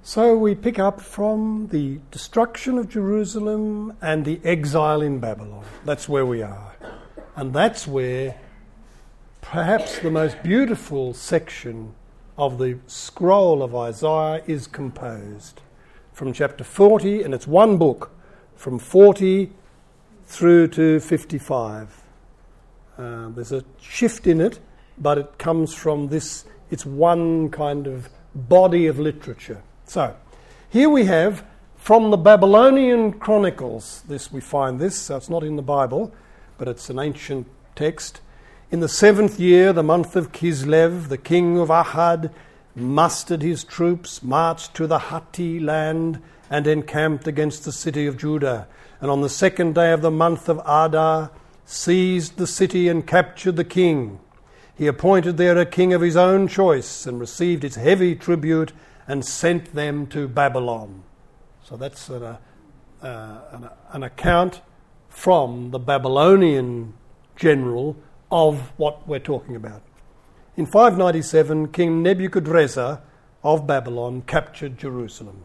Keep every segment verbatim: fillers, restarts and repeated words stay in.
So we pick up from the destruction of Jerusalem and the exile in Babylon. That's where we are. And that's where perhaps the most beautiful section of the scroll of Isaiah is composed. From chapter forty, and it's one book, from forty through to fifty-five. Uh, there's a shift in it, but it comes from this, it's one kind of body of literature. So, here we have, from the Babylonian Chronicles, this we find this, so it's not in the Bible, but it's an ancient text. In the seventh year, the month of Kislev, the king of Ahad mustered his troops, marched to the Hatti land, and encamped against the city of Judah. And on the second day of the month of Adar, seized the city and captured the king. He appointed there a king of his own choice, and received its heavy tribute, and sent them to Babylon. So that's an, uh, an, an account from the Babylonian general of what we're talking about. In five ninety-seven, King Nebuchadrezzar of Babylon captured Jerusalem.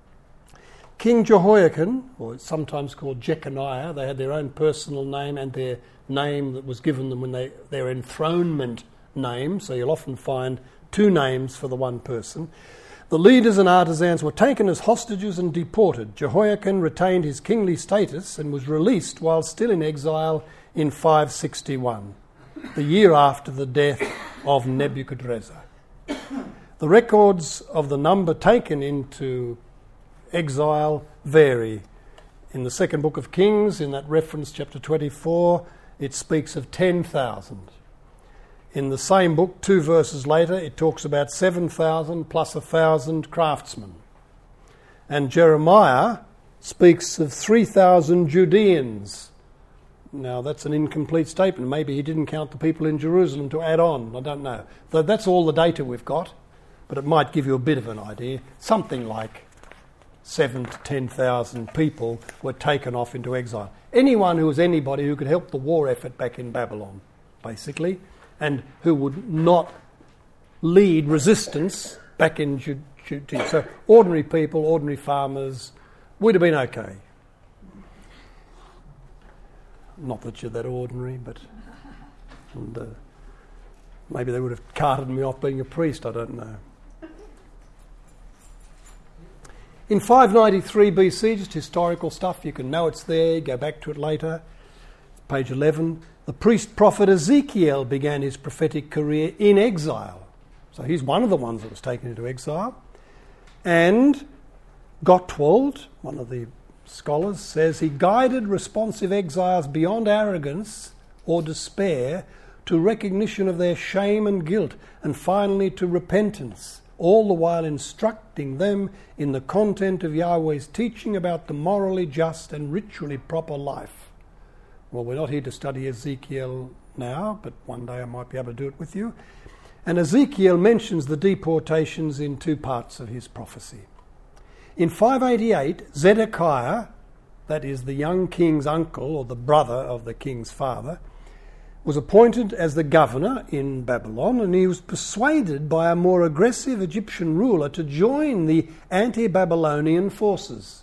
King Jehoiakim, or it's sometimes called Jeconiah, they had their own personal name and their name that was given them when they their enthronement name, so you'll often find two names for the one person. The leaders and artisans were taken as hostages and deported. Jehoiakim retained his kingly status and was released while still in exile in five sixty-one, the year after the death of Nebuchadrezzar. The records of the number taken into exile vary. In the second book of Kings, in that reference, chapter twenty-four, it speaks of ten thousand. In the same book, two verses later, it talks about seven thousand plus one thousand craftsmen. And Jeremiah speaks of three thousand Judeans. Now, that's an incomplete statement. Maybe he didn't count the people in Jerusalem to add on. I don't know. So that's all the data we've got, but it might give you a bit of an idea. Something like seven to ten thousand people were taken off into exile. Anyone who was anybody who could help the war effort back in Babylon, basically, and who would not lead resistance back in Judea. So ordinary people, ordinary farmers, would have been okay. Not that you're that ordinary, but and, uh, maybe they would have carted me off being a priest, I don't know. In five ninety-three B C, just historical stuff, you can know it's there, go back to it later, page eleven. The priest-prophet Ezekiel began his prophetic career in exile. So he's one of the ones that was taken into exile. And Gottwald, one of the scholars, says he guided responsive exiles beyond arrogance or despair to recognition of their shame and guilt, and finally to repentance, all the while instructing them in the content of Yahweh's teaching about the morally just and ritually proper life. Well, we're not here to study Ezekiel now, but one day I might be able to do it with you. And Ezekiel mentions the deportations in two parts of his prophecy. In five eighty-eight, Zedekiah, that is the young king's uncle or the brother of the king's father, was appointed as the governor in Babylon, and he was persuaded by a more aggressive Egyptian ruler to join the anti-Babylonian forces.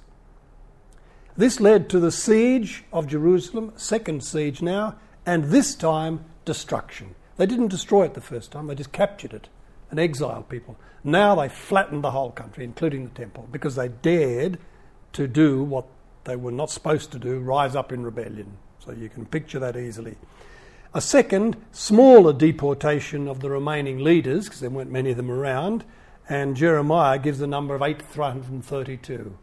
This led to the siege of Jerusalem, second siege now, and this time destruction. They didn't destroy it the first time, they just captured it and exiled people. Now they flattened the whole country, including the temple, because they dared to do what they were not supposed to do, rise up in rebellion. So you can picture that easily. A second, smaller deportation of the remaining leaders, because there weren't many of them around, and Jeremiah gives the number of eight hundred thirty-two.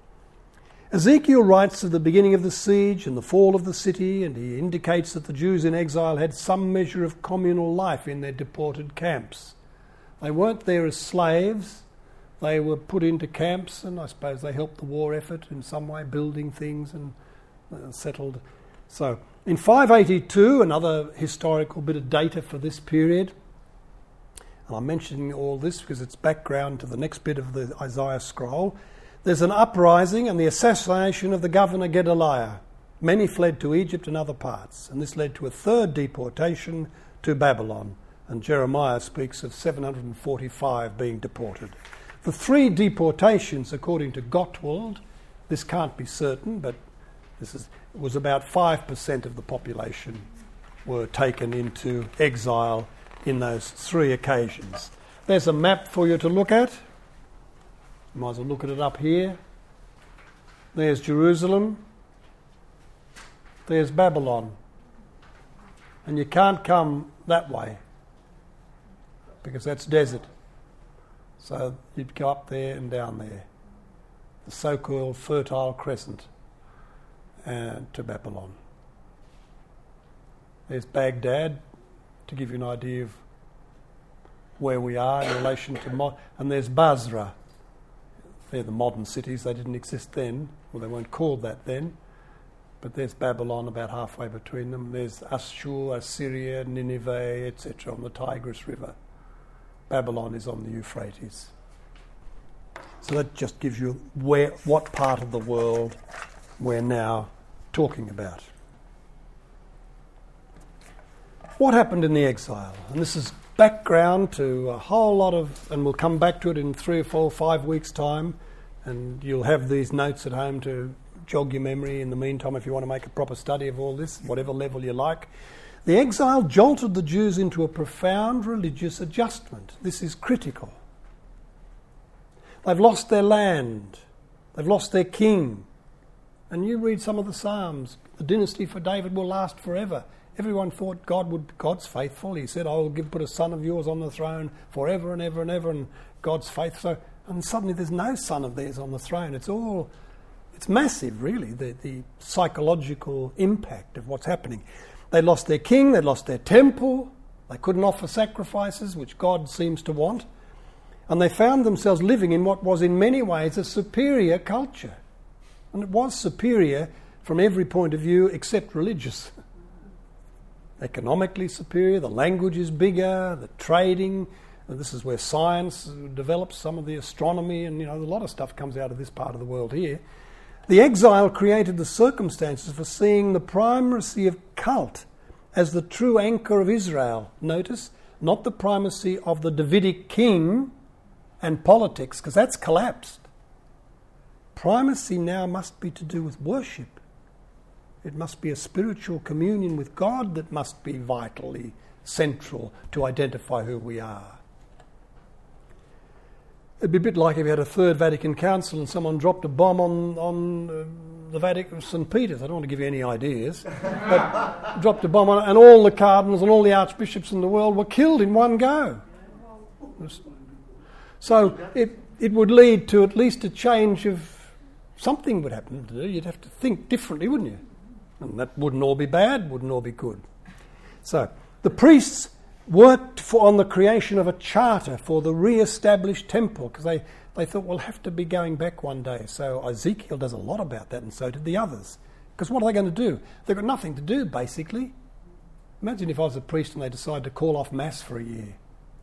Ezekiel writes of the beginning of the siege and the fall of the city, and he indicates that the Jews in exile had some measure of communal life in their deported camps. They weren't there as slaves. They were put into camps, and I suppose they helped the war effort in some way, building things and uh, settled. So, in five eighty-two, another historical bit of data for this period, and I'm mentioning all this because it's background to the next bit of the Isaiah scroll. There's an uprising and the assassination of the governor Gedaliah. Many fled to Egypt and other parts, and this led to a third deportation to Babylon. And Jeremiah speaks of seven hundred forty-five being deported. The three deportations, according to Gottwald, this can't be certain, but this is, it was about five percent of the population were taken into exile in those three occasions. There's a map for you to look at. You might as well look at it up here. There's Jerusalem. There's Babylon. And you can't come that way because that's desert. So you'd go up there and down there. The so-called Fertile Crescent uh, to Babylon. There's Baghdad, to give you an idea of where we are in relation to... Mo- and there's Basra. They're the modern cities. They didn't exist then. Well, they weren't called that then. But there's Babylon about halfway between them. There's Ashur, Assyria, Nineveh, et cetera on the Tigris River. Babylon is on the Euphrates. So that just gives you where, what part of the world we're now talking about. What happened in the exile? And this is background to a whole lot of, and we'll come back to it in three or four, five weeks' time, and you'll have these notes at home to jog your memory in the meantime if you want to make a proper study of all this, whatever level you like. The exile jolted the Jews into a profound religious adjustment. This is critical. They've lost their land. They've lost their king. And you read some of the Psalms. The dynasty for David will last forever. Everyone thought God would. God's faithful. He said, I will give, put a son of yours on the throne forever and ever and ever, and God's faithful. So, and suddenly there's no son of theirs on the throne. It's all, it's massive, really, the, the psychological impact of what's happening. They lost their king, they lost their temple, they couldn't offer sacrifices, which God seems to want, and they found themselves living in what was in many ways a superior culture. And it was superior from every point of view except religious. Economically superior, the language is bigger, the trading, and this is where science develops, some of the astronomy, and you know, a lot of stuff comes out of this part of the world here. The exile created the circumstances for seeing the primacy of cult as the true anchor of Israel. Notice, not the primacy of the Davidic king and politics, because that's collapsed. Primacy now must be to do with worship. It must be a spiritual communion with God that must be vitally central to identify who we are. It'd be a bit like if you had a Third Vatican Council and someone dropped a bomb on, on uh, the Vatican, Saint Peter's. I don't want to give you any ideas. But dropped a bomb on it, and all the cardinals and all the archbishops in the world were killed in one go. So it, it would lead to at least a change of... Something would happen to do. You'd have to think differently, wouldn't you? And that wouldn't all be bad, wouldn't all be good. So the priests worked for, on the creation of a charter for the re-established temple, because they, they thought we'll have to be going back one day. So Ezekiel does a lot about that, and so did the others. Because what are they going to do? They've got nothing to do, basically. Imagine if I was a priest and they decided to call off Mass for a year.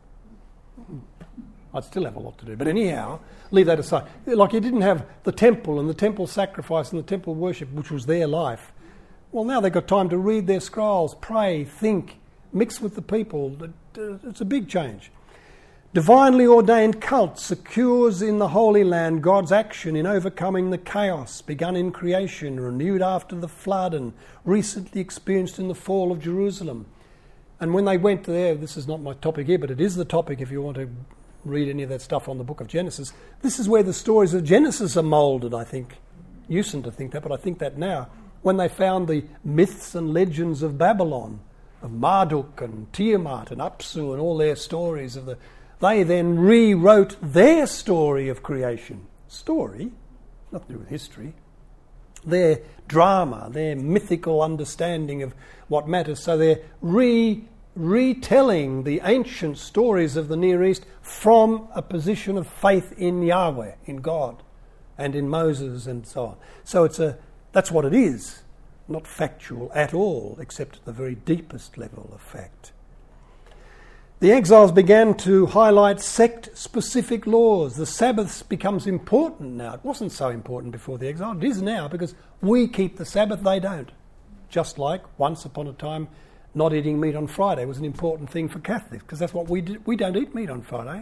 I'd still have a lot to do. But anyhow, leave that aside. Like you didn't have the temple and the temple sacrifice and the temple worship, which was their life. Well, now they've got time to read their scrolls, pray, think, mix with the people. It's a big change. Divinely ordained cult secures in the Holy Land God's action in overcoming the chaos begun in creation, renewed after the flood, and recently experienced in the fall of Jerusalem. And when they went there, this is not my topic here, but it is the topic if you want to read any of that stuff on the book of Genesis. This is where the stories of Genesis are moulded, I think. You used to think that, but I think that now. When they found the myths and legends of Babylon, of Marduk and Tiamat and Apsu and all their stories of the... They then rewrote their story of creation. Story, nothing to do with history. Their drama, their mythical understanding of what matters. So they're re, retelling the ancient stories of the Near East from a position of faith in Yahweh, in God, and in Moses and so on. So it's a... That's what it is, not factual at all, except at the very deepest level of fact. The exiles began to highlight sect-specific laws. The Sabbath becomes important now. It wasn't so important before the exile. It is now because we keep the Sabbath, they don't. Just like once upon a time, not eating meat on Friday was an important thing for Catholics, because that's what we do. We don't eat meat on Friday.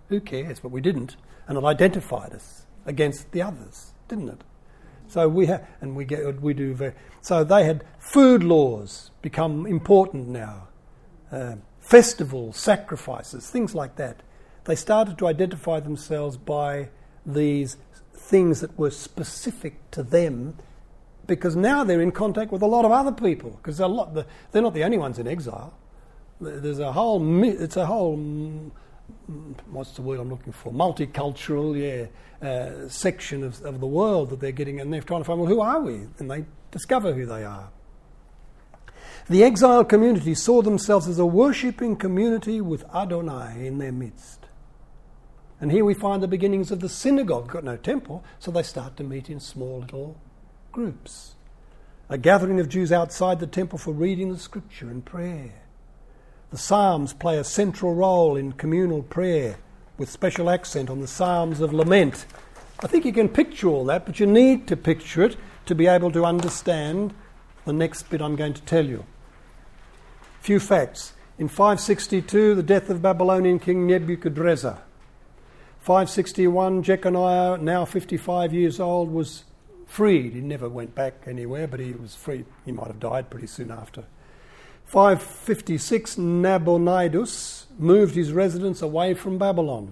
Who cares? But we didn't, and it identified us against the others, didn't it? So we have, and we get, we do very. So they had food laws become important now, uh, festivals, sacrifices, things like that. They started to identify themselves by these things that were specific to them, because now they're in contact with a lot of other people. Because a lot, they're not the only ones in exile. There's a whole. It's a whole. What's the word I'm looking for? Multicultural, yeah, uh, section of, of the world that they're getting, and they're trying to find, well, who are we? And they discover who they are. The exile community saw themselves as a worshipping community with Adonai in their midst. And here we find the beginnings of the synagogue. Got no temple, so they start to meet in small little groups. A gathering of Jews outside the temple for reading the scripture and prayer. The Psalms play a central role in communal prayer, with special accent on the Psalms of Lament. I think you can picture all that, but you need to picture it to be able to understand the next bit I'm going to tell you. Few facts. In five sixty-two, the death of Babylonian king Nebuchadnezzar. five sixty-one, Jeconiah, now fifty-five years old, was freed. He never went back anywhere, but he was freed. He might have died pretty soon after. five fifty-six, Nabonidus moved his residence away from Babylon.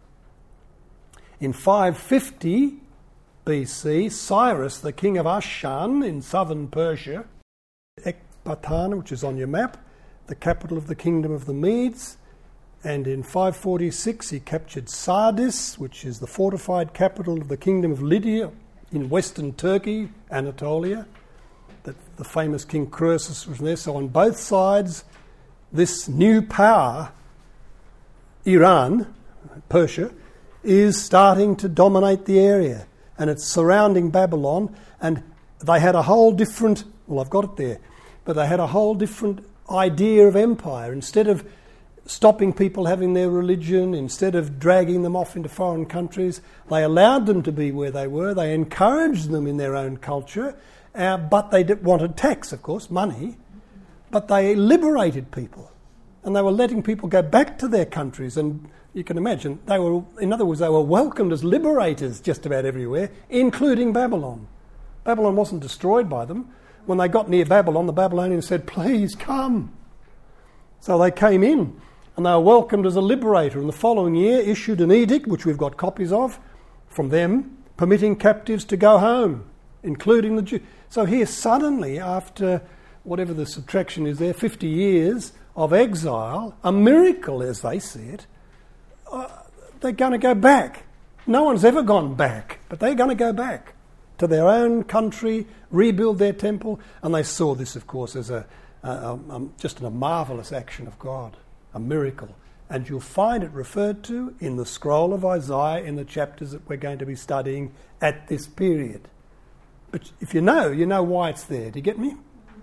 In five fifty B C, Cyrus, the king of Ashan in southern Persia, Ecbatana, which is on your map, the capital of the kingdom of the Medes, and in five forty-six he captured Sardis, which is the fortified capital of the kingdom of Lydia in western Turkey, Anatolia. That the famous King Croesus was there. So on both sides, this new power, Iran, Persia, is starting to dominate the area. And it's surrounding Babylon. And they had a whole different, well, I've got it there, but they had a whole different idea of empire. Instead of stopping people having their religion, instead of dragging them off into foreign countries, they allowed them to be where they were. They encouraged them in their own culture. Uh, but they did, wanted tax, of course, money, but they liberated people, and they were letting people go back to their countries. And you can imagine, they were, in other words, they were welcomed as liberators just about everywhere, including Babylon. Babylon wasn't destroyed by them. When they got near Babylon, the Babylonians said, "Please come." So they came in, and they were welcomed as a liberator. And the following year issued an edict, which we've got copies of, from them, permitting captives to go home, including the Jews. So here suddenly, after whatever the subtraction is there, fifty years of exile, a miracle as they see it, uh, they're going to go back. No one's ever gone back, but they're going to go back to their own country, rebuild their temple, and they saw this, of course, as a, a, a, a just a marvellous action of God, a miracle. And you'll find it referred to in the scroll of Isaiah in the chapters that we're going to be studying at this period. But if you know, you know why it's there. Do you get me?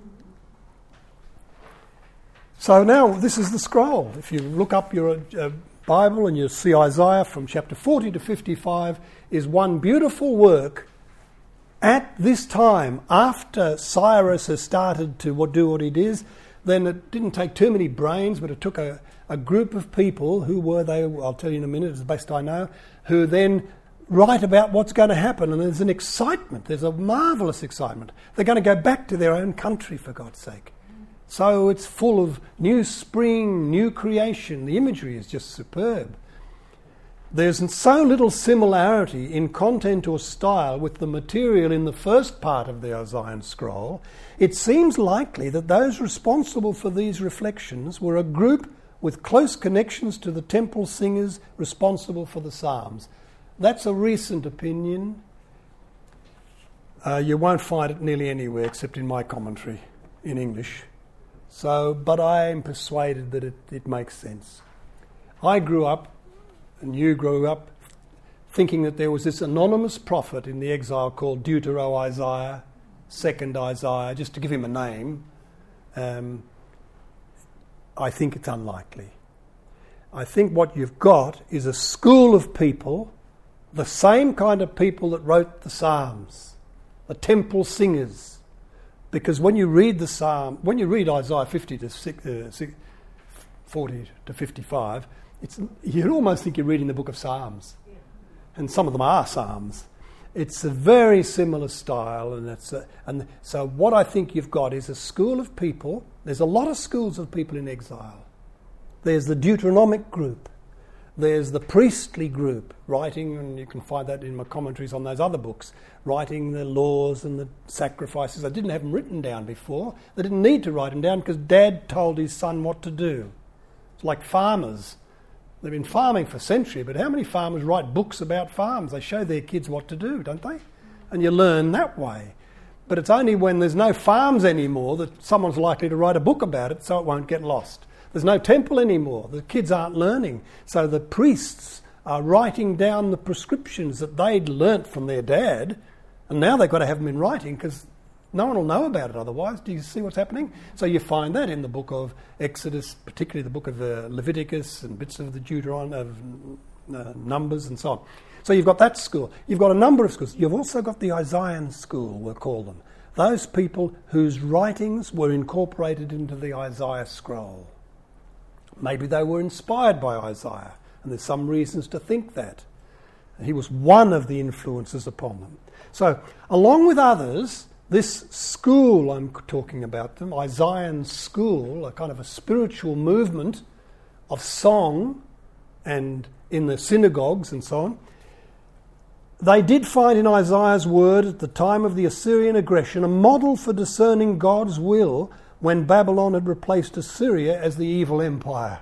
So now this is the scroll. If you look up your uh, Bible and you see Isaiah from chapter forty to fifty-five is one beautiful work at this time after Cyrus has started to what, do what he did. Then it didn't take too many brains, but it took a, a group of people who were they, I'll tell you in a minute as best I know, who then write about what's going to happen, and there's an excitement, there's a marvellous excitement. They're going to go back to their own country, for God's sake. So it's full of new spring, new creation. The imagery is just superb. There's so little similarity in content or style with the material in the first part of the Isaiah scroll. It seems likely that those responsible for these reflections were a group with close connections to the temple singers responsible for the Psalms. That's a recent opinion. Uh, you won't find it nearly anywhere except in my commentary in English. So, but I am persuaded that it, it makes sense. I grew up, and you grew up, thinking that there was this anonymous prophet in the exile called Deutero-Isaiah, second Isaiah, just to give him a name. Um, I think it's unlikely. I think what you've got is a school of people, the same kind of people that wrote the Psalms, the temple singers. Because when you read the Psalm, when you read Isaiah fifty to forty to fifty-five, It's, you'd almost think you're reading the book of Psalms. And some of them are Psalms. It's a very similar style, and it's a, and so what I think you've got is a school of people. There's a lot of schools of people in exile. There's the Deuteronomic group. There's the priestly group, writing, and you can find that in my commentaries on those other books, writing the laws and the sacrifices. They didn't have them written down before. They didn't need to write them down because Dad told his son what to do. It's like farmers. They've been farming for centuries, but how many farmers write books about farms? They show their kids what to do, don't they? And you learn that way. But it's only when there's no farms anymore that someone's likely to write a book about it so it won't get lost. There's no temple anymore. The kids aren't learning. So the priests are writing down the prescriptions that they'd learnt from their dad, and now they've got to have them in writing because no one will know about it otherwise. Do you see what's happening? So you find that in the book of Exodus, particularly the book of uh, Leviticus and bits of the Deuteronomy, of uh, Numbers and so on. So you've got that school. You've got a number of schools. You've also got the Isaiah school, we'll call them. Those people whose writings were incorporated into the Isaiah scroll. Maybe they were inspired by Isaiah, and there's some reasons to think that. He was one of the influences upon them. So, along with others, this school I'm talking about them, Isaiah school, a kind of a spiritual movement of song and in the synagogues and so on, they did find in Isaiah's word at the time of the Assyrian aggression a model for discerning God's will when Babylon had replaced Assyria as the evil empire.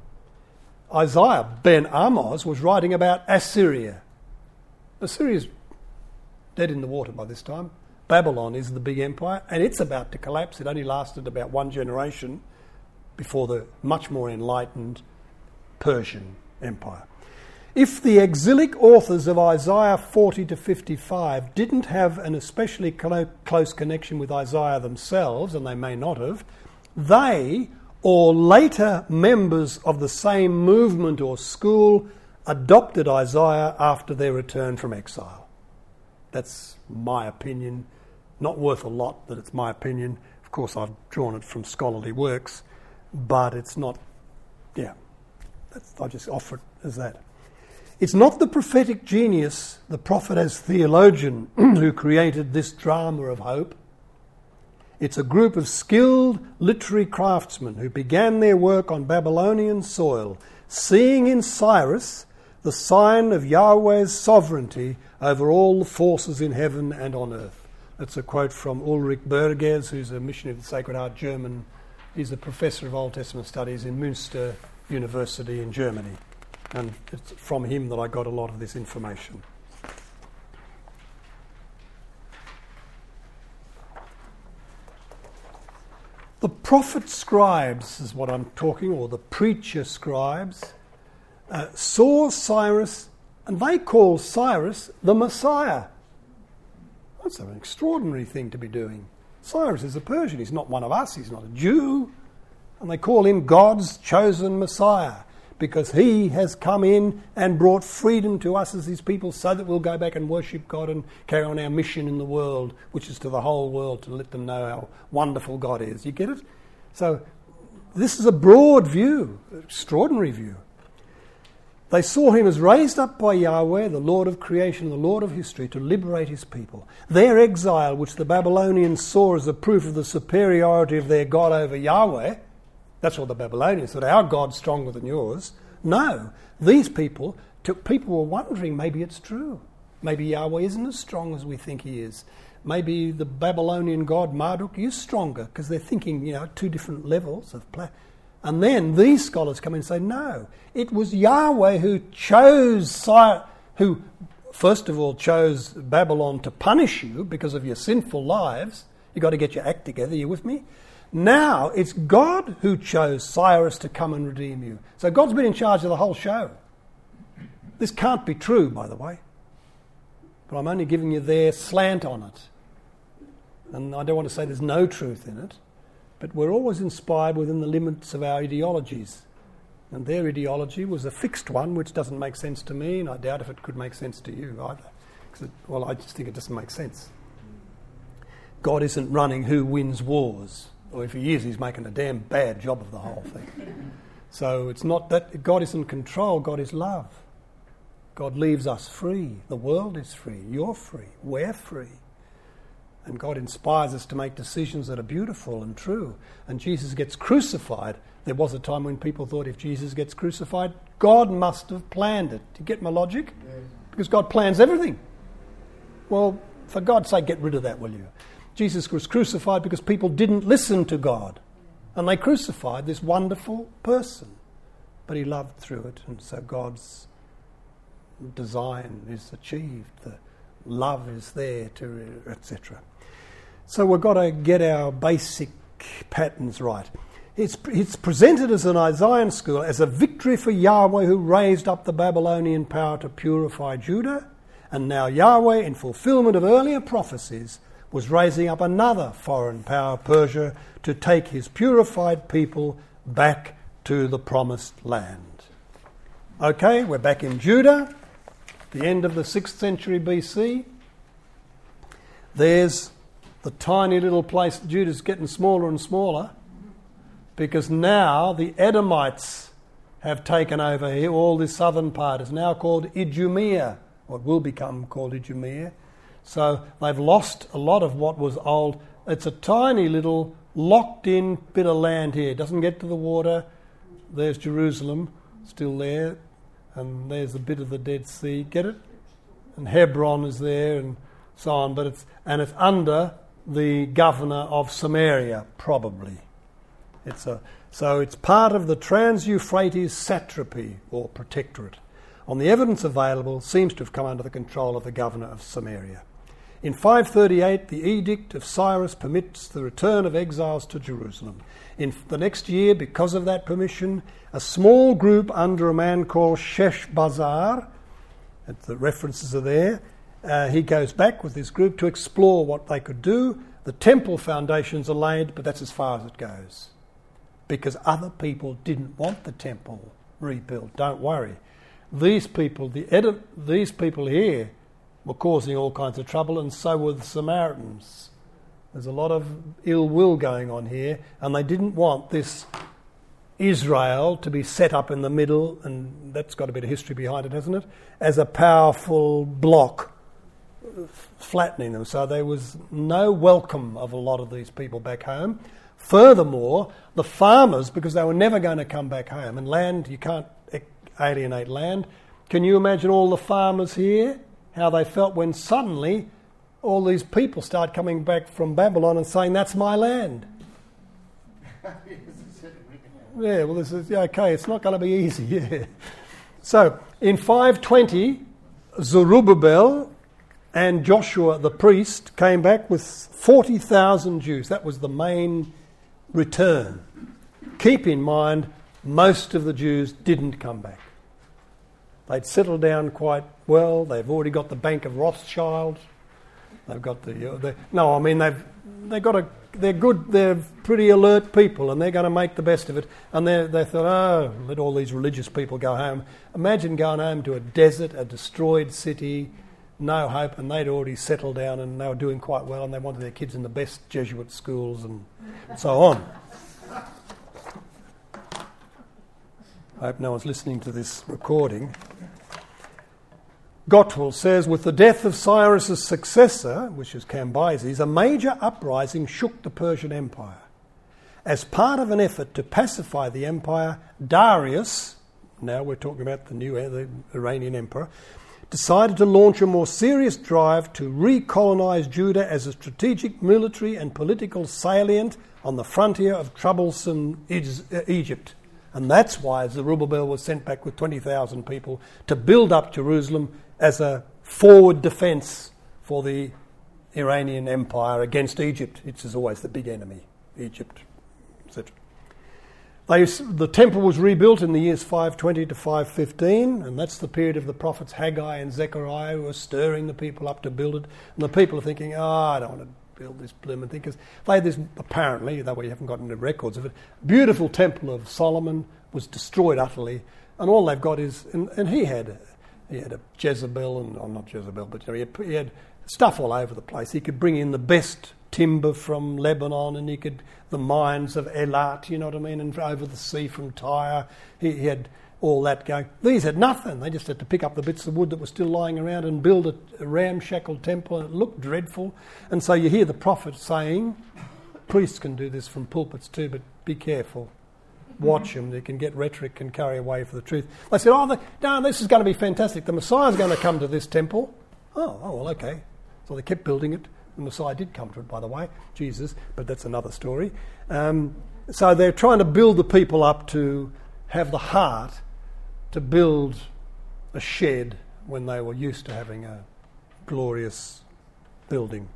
Isaiah ben Amos was writing about Assyria. Assyria's dead in the water by this time. Babylon is the big empire, and it's about to collapse. It only lasted about one generation before the much more enlightened Persian Empire. If the exilic authors of Isaiah forty to fifty-five didn't have an especially clo- close connection with Isaiah themselves, and they may not have, they or later members of the same movement or school adopted Isaiah after their return from exile. That's my opinion. Not worth a lot, but it's my opinion. Of course, I've drawn it from scholarly works, but it's not, yeah, that's, I just offer it as that. It's not the prophetic genius, the prophet as theologian, who created this drama of hope. It's a group of skilled literary craftsmen who began their work on Babylonian soil, seeing in Cyrus the sign of Yahweh's sovereignty over all the forces in heaven and on earth. That's a quote from Ulrich Berges, who's a missionary of the Sacred Heart German. He's a professor of Old Testament studies in Münster University in Germany. And it's from him that I got a lot of this information. The prophet scribes is what I'm talking, or the preacher scribes, uh, saw Cyrus, and they call Cyrus the Messiah. That's an extraordinary thing to be doing. Cyrus is a Persian. He's not one of us. He's not a Jew. And they call him God's chosen Messiah, because he has come in and brought freedom to us as his people so that we'll go back and worship God and carry on our mission in the world, which is to the whole world, to let them know how wonderful God is. You get it? So this is a broad view, extraordinary view. They saw him as raised up by Yahweh, the Lord of creation, the Lord of history, to liberate his people. Their exile, which the Babylonians saw as a proof of the superiority of their God over Yahweh, that's what the Babylonians thought, our God's stronger than yours. No, these people, took, people were wondering, maybe it's true. Maybe Yahweh isn't as strong as we think he is. Maybe the Babylonian god Marduk is stronger, because they're thinking, you know, two different levels of play. And then these scholars come in and say, no, it was Yahweh who chose, who first of all chose Babylon to punish you because of your sinful lives. You've got to get your act together, you with me? Now it's God who chose Cyrus to come and redeem you. So God's been in charge of the whole show. This can't be true, by the way. But I'm only giving you their slant on it. And I don't want to say there's no truth in it, but we're always inspired within the limits of our ideologies. And their ideology was a fixed one, which doesn't make sense to me, and I doubt if it could make sense to you either. It, well, I just think it doesn't make sense. God isn't running who wins wars. Or if he is, he's making a damn bad job of the whole thing. So it's not that God is in control, God is love. God leaves us free. The world is free. You're free. We're free. And God inspires us to make decisions that are beautiful and true. And Jesus gets crucified. There was a time when people thought if Jesus gets crucified, God must have planned it. Do you get my logic? Yes. Because God plans everything. Well, for God's sake, get rid of that, will you? Jesus was crucified because people didn't listen to God. And they crucified this wonderful person. But he loved through it. And so God's design is achieved. The love is there, to et cetera. So we've got to get our basic patterns right. It's, it's presented as an Isaiah school, as a victory for Yahweh who raised up the Babylonian power to purify Judah. And now Yahweh, in fulfillment of earlier prophecies, was raising up another foreign power, Persia, to take his purified people back to the promised land. Okay, we're back in Judah, the end of the sixth century B C. There's the tiny little place. Judah's getting smaller and smaller because now the Edomites have taken over here. All this southern part is now called Idumea, what will become called Idumea. So they've lost a lot of what was old. It's a tiny little locked-in bit of land here. It doesn't get to the water. There's Jerusalem still there, and there's a bit of the Dead Sea. Get it? And Hebron is there, and so on. But it's and it's under the governor of Samaria, probably. It's a so it's part of the Trans-Euphrates satrapy or protectorate. On the evidence available, seems to have come under the control of the governor of Samaria. In five thirty-eight, the edict of Cyrus permits the return of exiles to Jerusalem. In the next year, because of that permission, a small group under a man called Sheshbazzar, the references are there, uh, he goes back with this group to explore what they could do. The temple foundations are laid, but that's as far as it goes. Because other people didn't want the temple rebuilt. Don't worry. These people, the Ed- these people here, were causing all kinds of trouble, and so were the Samaritans. There's a lot of ill will going on here, and they didn't want this Israel to be set up in the middle, and that's got a bit of history behind it, hasn't it, as a powerful block flattening them. So there was no welcome of a lot of these people back home. Furthermore, the farmers, because they were never going to come back home, and land, you can't alienate land. Can you imagine all the farmers here, how they felt when suddenly all these people start coming back from Babylon and saying, that's my land? Yeah, well, this is, yeah, okay, it's not going to be easy, yeah. So, in five twenty, Zerubbabel and Joshua the priest came back with forty thousand Jews. That was the main return. Keep in mind, most of the Jews didn't come back. They'd settled down quite well. They've already got the Bank of Rothschild. They've got the, uh, the no, I mean they've they got a they're good. They're pretty alert people, and they're going to make the best of it. And they they thought, oh, let all these religious people go home. Imagine going home to a desert, a destroyed city, no hope, and they'd already settled down and they were doing quite well, and they wanted their kids in the best Jesuit schools and so on. I hope no one's listening to this recording. Gottwald says, with the death of Cyrus's successor, which is Cambyses, a major uprising shook the Persian Empire. As part of an effort to pacify the empire, Darius, now we're talking about the new the Iranian emperor, decided to launch a more serious drive to recolonize Judah as a strategic military and political salient on the frontier of troublesome Egypt. And that's why Zerubbabel was sent back with twenty thousand people to build up Jerusalem as a forward defence for the Iranian Empire against Egypt. It's always the big enemy, Egypt, et cetera. They, the temple was rebuilt in the years five twenty to five fifteen, and that's the period of the prophets Haggai and Zechariah who were stirring the people up to build it. And the people are thinking, oh, I don't want to build this blooming thing, because they had this, apparently, though we haven't got any records of it, beautiful temple of Solomon was destroyed utterly, and all they've got is, and, and he had he had a Jezebel, and oh, not Jezebel, but you know, he, had, he had stuff all over the place. He could bring in the best timber from Lebanon, and he could the mines of Elat, you know what I mean, and over the sea from Tyre. He, he had all that going. These had nothing. They just had to pick up the bits of wood that were still lying around and build a, a ramshackle temple, and it looked dreadful. And so you hear the prophet saying, priests can do this from pulpits too, but be careful. Watch them. They can get rhetoric and carry away for the truth. They said, oh, the, no, this is going to be fantastic. The Messiah's going to come to this temple. Oh, oh, well, okay. So they kept building it. The Messiah did come to it, by the way, Jesus, but that's another story. Um, so they're trying to build the people up to have the heart to build a shed when they were used to having a glorious building.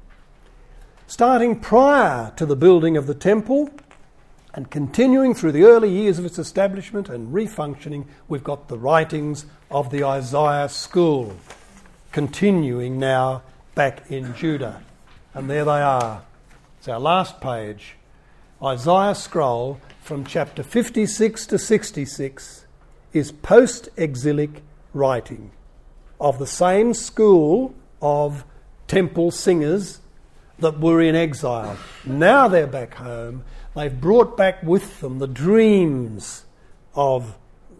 Starting prior to the building of the temple and continuing through the early years of its establishment and refunctioning, we've got the writings of the Isaiah school, continuing now back in Judah. And there they are. It's our last page. Isaiah scroll from chapter fifty-six to sixty-six is post-exilic writing of the same school of temple singers that were in exile. Now they're back home. They've brought back with them the dreams of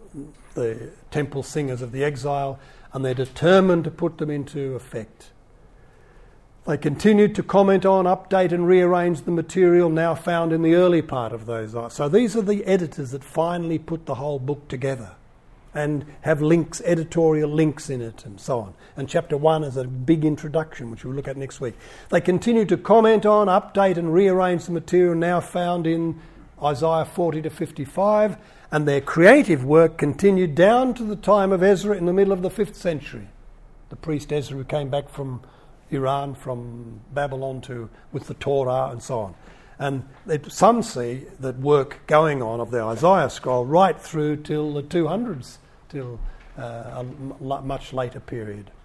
the temple singers of the exile, and they're determined to put them into effect. They continued to comment on, update and rearrange the material now found in the early part of those. So these are the editors that finally put the whole book together and have links, editorial links in it and so on. And chapter one is a big introduction, which we'll look at next week. They continue to comment on, update and rearrange the material now found in Isaiah forty to fifty-five, and their creative work continued down to the time of Ezra in the middle of the fifth century. The priest Ezra who came back from Iran, from Babylon, to with the Torah and so on. And it, some see that work going on of the Isaiah scroll right through till the two hundreds, till uh, a much later period.